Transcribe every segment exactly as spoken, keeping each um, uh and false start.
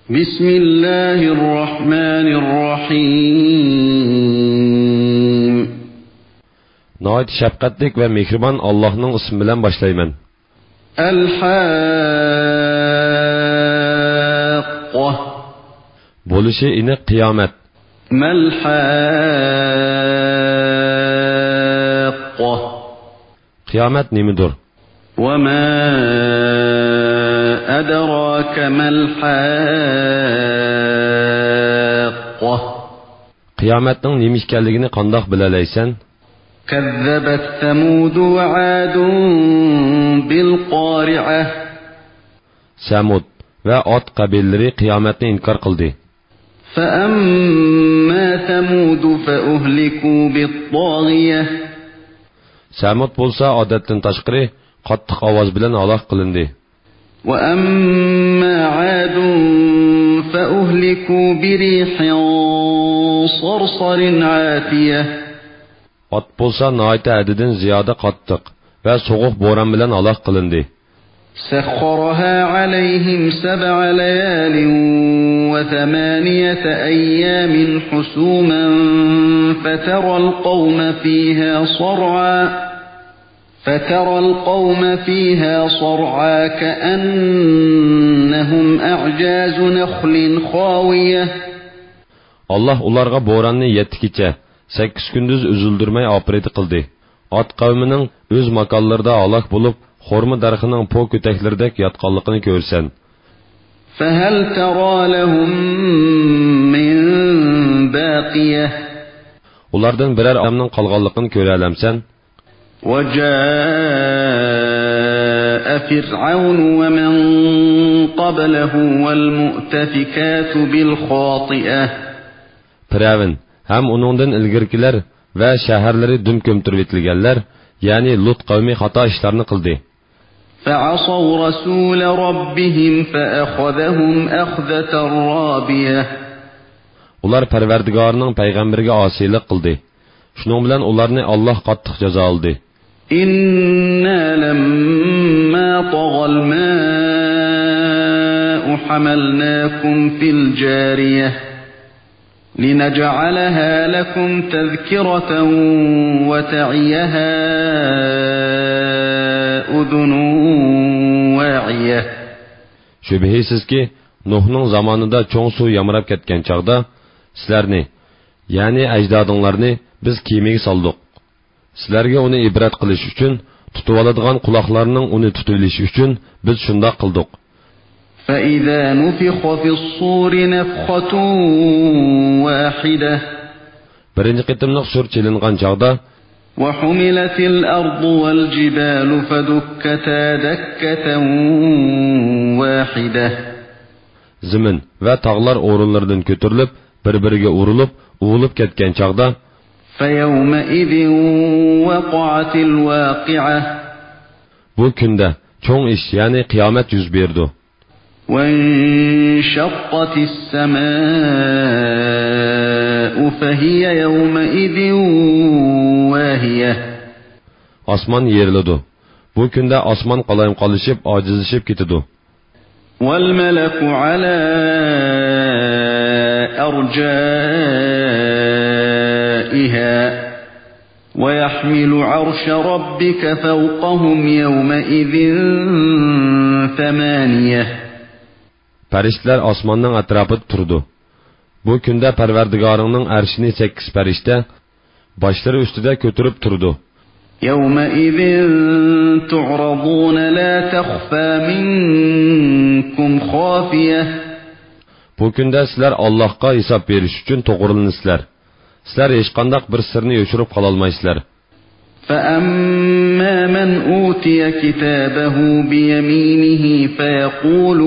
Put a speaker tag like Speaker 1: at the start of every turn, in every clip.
Speaker 1: Bismillahirrahmanirrahim.
Speaker 2: Nəhayət şəfqətlik və mehriban Allah'ın ismi bilan başlayman.
Speaker 1: El-Haqqah.
Speaker 2: Bo'lishi aniq qiyomat.
Speaker 1: Mal-Haqqah.
Speaker 2: Qiyomat nimadir?
Speaker 1: Wa ma adraka mal-Haqqah.
Speaker 2: Qiyomatning nima ekanligini qandoq bilalaysan?
Speaker 1: كذبت ثمود وعاد بالقارعة.
Speaker 2: Samud va Ad qabilleri qiyomatni inkor qildi.
Speaker 1: فأما ثمود فأهلكوا بالطاغية.
Speaker 2: Samud bo'lsa odatdan tashqari qattiq ovoz bilan halok qilindi.
Speaker 1: وأما عاد فأهلكوا بريح صرصر عاتية.
Speaker 2: Ad bo'lsa nəhayət həddidən ziyoda qattiq və soğuq bo'ron bilan halok qilindi.
Speaker 1: سخرها عليهم سبع ليال وثمانية أيام حسوما فترى القوم فيها صرعا فترى القوم فيها صرعا كأنهم أعجاز نخل خاوية.
Speaker 2: Allah ularga bo'ronni yetti kecha sakkiz kunduz üzüldürmey apreti qildi. Ad qavmining o'z makonlarida halok bo'lib, xorma darxining po köteklirdek yatqanligini ko'rsan.
Speaker 1: فهل ترى لهم من باقية.
Speaker 2: Ulardan birer adamning qolganligini ko'ra olamsan?
Speaker 1: وجاء فرعون ومن قبله والمؤتفكات بالخاطئة.
Speaker 2: Firavun ham uningdan ilgirkilar va shaharlari dum ko'mtirib etilganlar, ya'ni Lut qavmi xato ishlarni qildi.
Speaker 1: فعصوا رسول ربهم فأخذهم أخذة رابية.
Speaker 2: Ular Parvardigorning payg'ambariga osiylik qildi. Shuning bilan ularni Alloh qattiq jazo oldi.
Speaker 1: إنا لما طغى الماء حملناكم في الجارية لنجعلها لكم تذكرة وتعيها أذن واعية.
Speaker 2: Şübhəsiz ki, Nuh'ның zamanında çoğ su yamrab ketken çağda, sizlerni, yani əcdadınlarni biz kemiga saldık. Sizlerge onu ibret qilish üçün, tutuvaladığan kulaklarının onu tutuvilishi üçün biz şunda qıldık.
Speaker 1: فإذا نفخ في الصور نفخة واحدة.
Speaker 2: Birinci qitimliq sur çelingan çağda
Speaker 1: وحملت الأرض والجبال فدكتا دكة واحدة.
Speaker 2: Zimin ve tağlar orunlardan kötürülüp, birbiriga urilib, uğulup ketken çağda
Speaker 1: فيومئذ وقعت الواقعة.
Speaker 2: Bu günde çoğ iş yani kıyamet yüz berdi.
Speaker 1: وانشقت السماء فهي يومئذ واهية.
Speaker 2: Asman yerildi. Bu günde asman qalayım qalışıp, acizleşip gitidi.
Speaker 1: والملك على أرجائها ويحمل عرش ربك فوقهم يومئذ ثمانية.
Speaker 2: Periştler asmanның atrapıda turdu. Bu günde Parvardigarının arşini sekiz perişte, başları üstüde götürüp turdu.
Speaker 1: يومئذ تعرضون لا تخفى منكم خافية.
Speaker 2: Bu günde sizler Allah'a hesap veriş üçün toğrulunsizler. Sizler hiç qandaq bir sırrını yoşurup qalalmaysizlar.
Speaker 1: فأما من أوتي كتابه بيمينه فيقول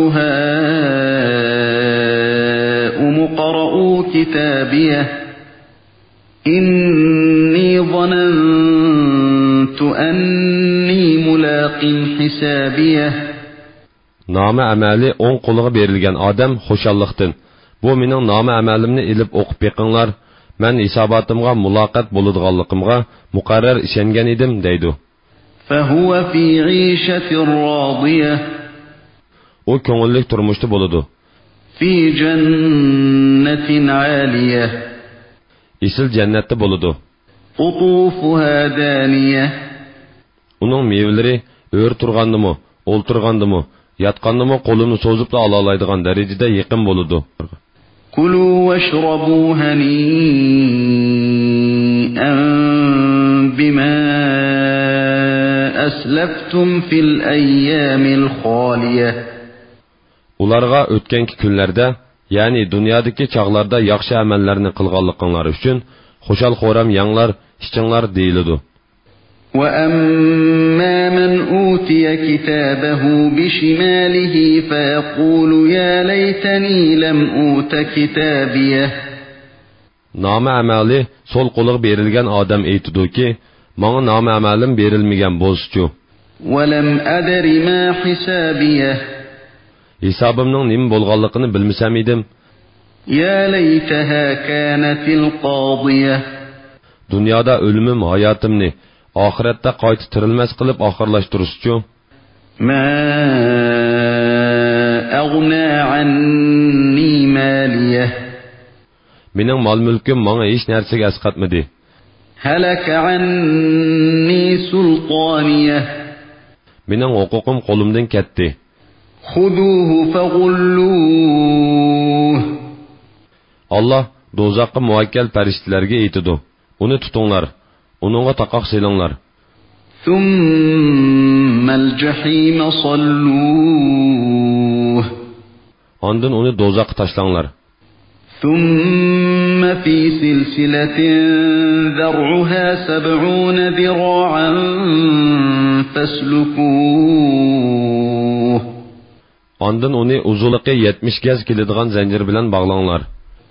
Speaker 1: هاؤم اقرءوا كتابيه إني ظننت أني ملاق حسابيه.
Speaker 2: Namı əməli on qoluğa verilgen adam xoşallıqdın. Bu mening namı əməlimni ilib oqub beqinglar. Men hisobatımga muloqat bo'ladiganligimga muqarrar ishongan edim deydi.
Speaker 1: فهو في عيشة راضية.
Speaker 2: O ko'ngillik turmushda bo'ladi.
Speaker 1: في جنة عالية
Speaker 2: Isil cennette boludu.
Speaker 1: قطوفها دانية
Speaker 2: Uning meyveleri ör turgandımı, olturgandımı, yatqandımı qolunu sozup da alalaydigan derecede yaqin boludu.
Speaker 1: كلوا واشربوا هنيئا بما أسلفتم في الأيام الخالية
Speaker 2: Ularga ötkenki günlerde, yani dünyadaki çağlarda yaxşı amellerini kılganlıklar üçün, xoşal xoram yanlar, işçinlar deyilidu.
Speaker 1: وَأَمَّا مَنْ أُوتِيَ كِتَابَهُ بِشِمَالِهِ فَيَقُولُ يَا لَيْتَنِي لَمْ أُوتَ كِتَابِيَهْ
Speaker 2: Nama amali sol qoluq berilgen adam eytidu ki, Mana nama amalim berilmegen bozçu.
Speaker 1: وَلَمْ أَدْرِ مَا حِسَابِيَهْ
Speaker 2: Hesabımның nim bolğanlığını bilmisem idim.
Speaker 1: يَا لَيْتَهَا كَانَتِ الْقَاضِيَةِ
Speaker 2: Dünyada ölümüm, hayatımni, ahirette qaytı tirilmez qilib ahirlaştırışçu.
Speaker 1: مَا أَغْنَى عَنِّي مَالِيَهْ
Speaker 2: Mening mal-mulkim manga hech narsaga asqatmadi.
Speaker 1: هَلَكَ عَنِّي سُلْطَانِيَهْ
Speaker 2: Mening huquqim qo'limdan ketdi.
Speaker 1: خُذُوهُ فَغُلُّوهُ
Speaker 2: Allah dozaqqa muvakkal farishtalarga aytidi. Uni tutinglar, uningga taqoq selinglar.
Speaker 1: ثُمَّ الْجَحِيمَ صَلُّوهُ
Speaker 2: Ondan uni dozaqqa tashlanglar.
Speaker 1: ثُمَّ فِي سِلْسِلَةٍ ذَرْعُهَا سَبْعُونَ ذِرَاعًا فَاسْلُكُوهُ
Speaker 2: Ondan uni uzunluğu yetmiş gaz keladigan zanjir bilan bog'langlar.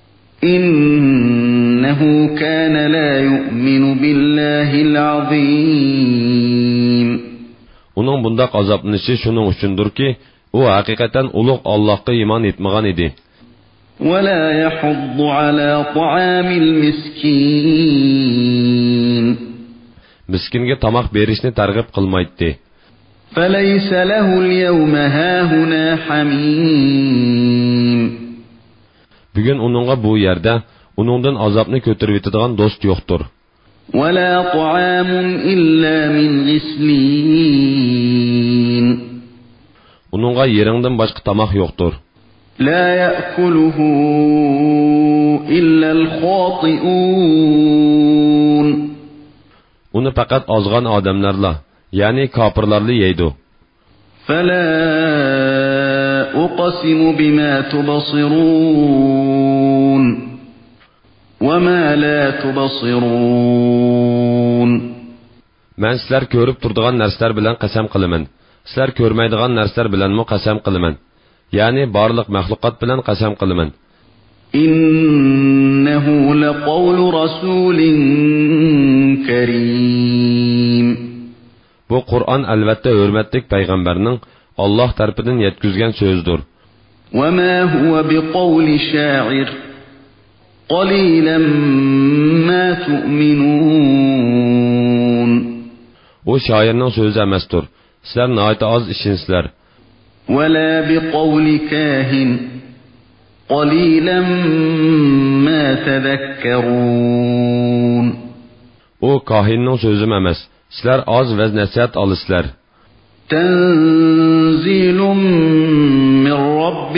Speaker 1: إِنَّهُ كَانَ لَا يُؤْمِنُ بِاللَّهِ الْعَظِيمِ
Speaker 2: Uning bundaq azoblanishi shuning uchundir ki, u haqiqatan ulug' Allohga iymon etmagan edi.
Speaker 1: وَلَا يَحُضُّ عَلَى طَعَامِ الْمِسْكِينِ
Speaker 2: Miskinga tamoq berishni targ'ib qilmaydi.
Speaker 1: فَلَيْسَ لَهُ الْيَوْمَ هَاهُنَا حَمِيمٌ
Speaker 2: Bugun uningga bu yerda uningdan azobni ko'tarib yetadigan do'st yo'qdir.
Speaker 1: وَلَا طَعَامٌ إِلَّا مِنْ غِسْلِينٍ
Speaker 2: Uningga yeringdan boshqa tamoq yo'qdir.
Speaker 1: لَا يَأْكُلُهُ إِلَّا الْخَاطِئُونَ
Speaker 2: Uni faqat ozg'an odamlarla, ya'ni kofirlarla yeydi.
Speaker 1: فَلَا أُقْسِمُ بِمَا تُبْصِرُونَ وَمَا لَا تُبْصِرُونَ
Speaker 2: Men sizlar ko'rib turadigan narsalar bilan qasam qilaman. Sizlar ko'rmaydigan narsalar bilanmi qasam qilaman. Ya'ni barliq mahluqot bilan qasam qilaman.
Speaker 1: إِنَّهُ لَقَوْلُ رَسُولٍ كَرِيمٍ
Speaker 2: Bu Qur'on albatta hurmatli payg'ambarning Alloh tarafidan yetkizgan so'zdir.
Speaker 1: وَمَا هُوَ بِقَوْلِ شَاعِرٍ قَلِيلًا مَا تُؤْمِنُونَ
Speaker 2: O shoirning so'zi emasdir. Sizlar nihoyat oz ishinsizlar.
Speaker 1: وَلَا بِقَوْلِ كَاهِنٍ قَلِيلًا مَا تَذَكَّرُونَ
Speaker 2: O kahinning so'zi emas. Sizlar oz vaz nasihat olisizlar.
Speaker 1: تَنزِيلٌ مِّن رَّبِّ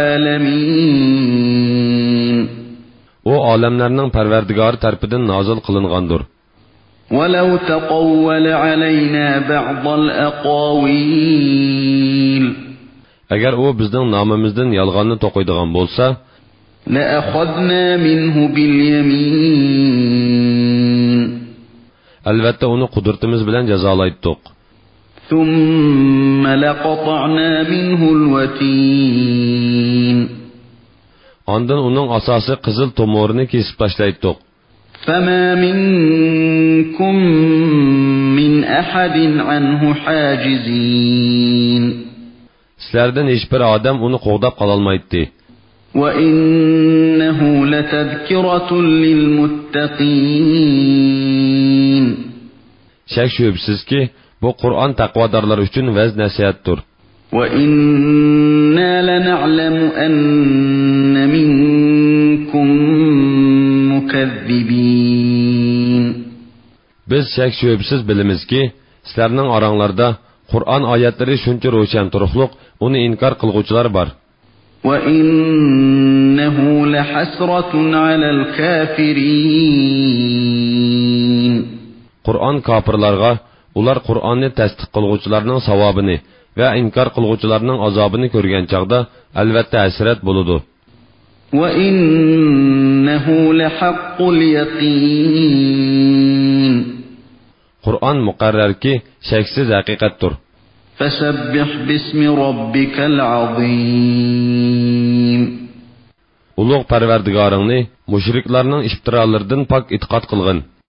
Speaker 1: الْعَالَمِينَ
Speaker 2: O olamlarning parvardigori tarafidan nozil qilingandir.
Speaker 1: وَلَوْ تَقَوَّلَ عَلَيْنَا بَعْضَ الْأَقَاوِيلِ
Speaker 2: Agar u bizning nomimizdan yolg'onni to'qiydigan bo'lsa,
Speaker 1: لَأَخَذْنَا مِنْهُ بِالْيَمِينِ
Speaker 2: albatta uni qudratimiz bilan jazolaydik.
Speaker 1: ثُمَّ لَقَطَعْنَا مِنْهُ الْوَتِينَ
Speaker 2: Ondan uning asosi qizil tomorini kesib tashlaydik.
Speaker 1: فَمَا مِنْكُمْ مِنْ أَحَدٍ عَنْهُ حَاجِزِينَ
Speaker 2: Sizlardan hech bir odam uni qo'g'dab qola olmaydi.
Speaker 1: وَإِنَّهُ لَتَذْكِرَةٌ لِلْمُتَّقِينَ
Speaker 2: Shak shubsizki, bu Qur'on taqvodorlar uchun vaz nasihatdir.
Speaker 1: وَإِنَّا لَنَعْلَمُ أَنَّ مِنكُم مُكَذِّبِينَ.
Speaker 2: Biz şek şübhesiz bilimizki, sizlerning aranglarda Qur'on oyatlari shuncha ro'shan turuqliq, uni inkor qilguvchilar bor.
Speaker 1: وَإِنَّهُ لَحَسْرَةٌ عَلَى الْكَافِرِينَ.
Speaker 2: Qur'on kofirlarga, ular Qur'onni tasdiq qilguvchilarning savobini va inkor qilguvchilarning azobini ko'rgan chaqda albatta hasrat bo'ladi.
Speaker 1: وَإِنَّهُ لَحَقُّ الْيَقِينِ.
Speaker 2: Qur'on muqarrarki, sheksiz haqiqatdir.
Speaker 1: فَسَبِّحْ بِاسْمِ رَبِّكَ الْعَظِيمِ.
Speaker 2: Ulug' Parvardigoringni mushriklarning iftirolaridan pok itqod qilgin.